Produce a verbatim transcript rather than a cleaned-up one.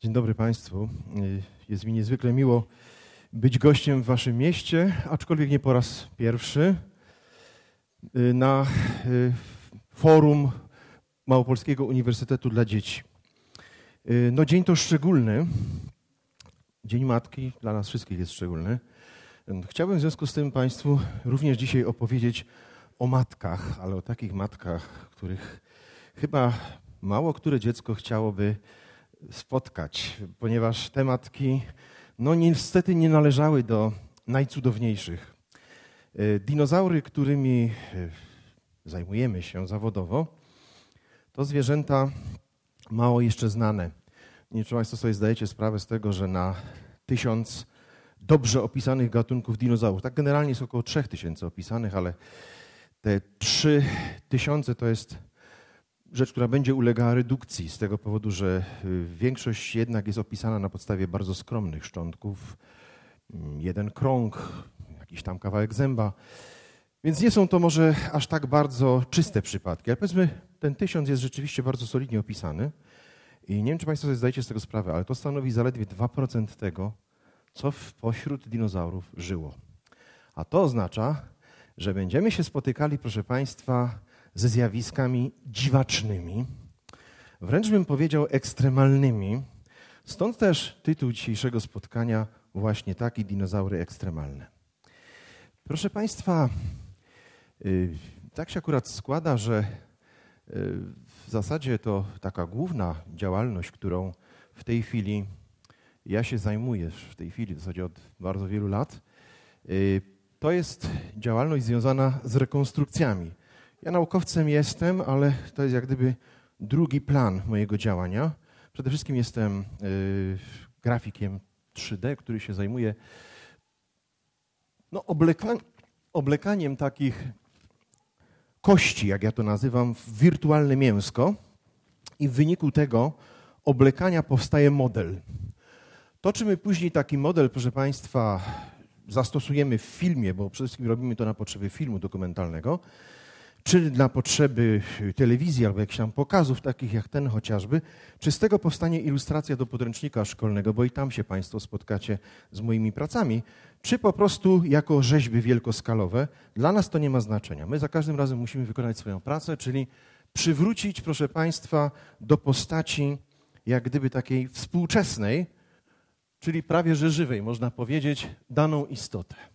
Dzień dobry Państwu. Jest mi niezwykle miło być gościem w Waszym mieście, aczkolwiek nie po raz pierwszy, na forum Małopolskiego Uniwersytetu dla Dzieci. No, dzień to szczególny. Dzień Matki dla nas wszystkich jest szczególny. Chciałbym w związku z tym Państwu również dzisiaj opowiedzieć o matkach, ale o takich matkach, których chyba mało które dziecko chciałoby spotkać, ponieważ te matki no niestety nie należały do najcudowniejszych. Dinozaury, którymi zajmujemy się zawodowo, to zwierzęta mało jeszcze znane. Nie wiem, czy Państwo sobie zdajecie sprawę z tego, że na tysiąc dobrze opisanych gatunków dinozaurów, tak generalnie jest około trzech tysięcy opisanych, ale te trzy tysiące to jest rzecz, która będzie ulegała redukcji z tego powodu, że większość jednak jest opisana na podstawie bardzo skromnych szczątków. Jeden krąg, jakiś tam kawałek zęba. Więc nie są to może aż tak bardzo czyste przypadki, ale powiedzmy, ten tysiąc jest rzeczywiście bardzo solidnie opisany. I nie wiem, czy Państwo sobie zdajecie z tego sprawę, ale to stanowi zaledwie dwa procent tego, co pośród dinozaurów żyło. A to oznacza, że będziemy się spotykali, proszę Państwa, ze zjawiskami dziwacznymi, wręcz bym powiedział ekstremalnymi. Stąd też tytuł dzisiejszego spotkania właśnie taki: dinozaury ekstremalne. Proszę Państwa, tak się akurat składa, że w zasadzie to taka główna działalność, którą w tej chwili ja się zajmuję, w tej chwili w zasadzie od bardzo wielu lat, to jest działalność związana z rekonstrukcjami. Ja naukowcem jestem, ale to jest jak gdyby drugi plan mojego działania. Przede wszystkim jestem y, grafikiem trzy D, który się zajmuje no, obleka oblekaniem takich kości, jak ja to nazywam, w wirtualne mięsko i w wyniku tego oblekania powstaje model. To, czy my później taki model, proszę Państwa, zastosujemy w filmie, bo przede wszystkim robimy to na potrzeby filmu dokumentalnego, czy na potrzeby telewizji albo jakichś tam pokazów, takich jak ten chociażby, czy z tego powstanie ilustracja do podręcznika szkolnego, bo i tam się Państwo spotkacie z moimi pracami, czy po prostu jako rzeźby wielkoskalowe, dla nas to nie ma znaczenia. My za każdym razem musimy wykonać swoją pracę, czyli przywrócić, proszę Państwa, do postaci jak gdyby takiej współczesnej, czyli prawie że żywej, można powiedzieć, daną istotę.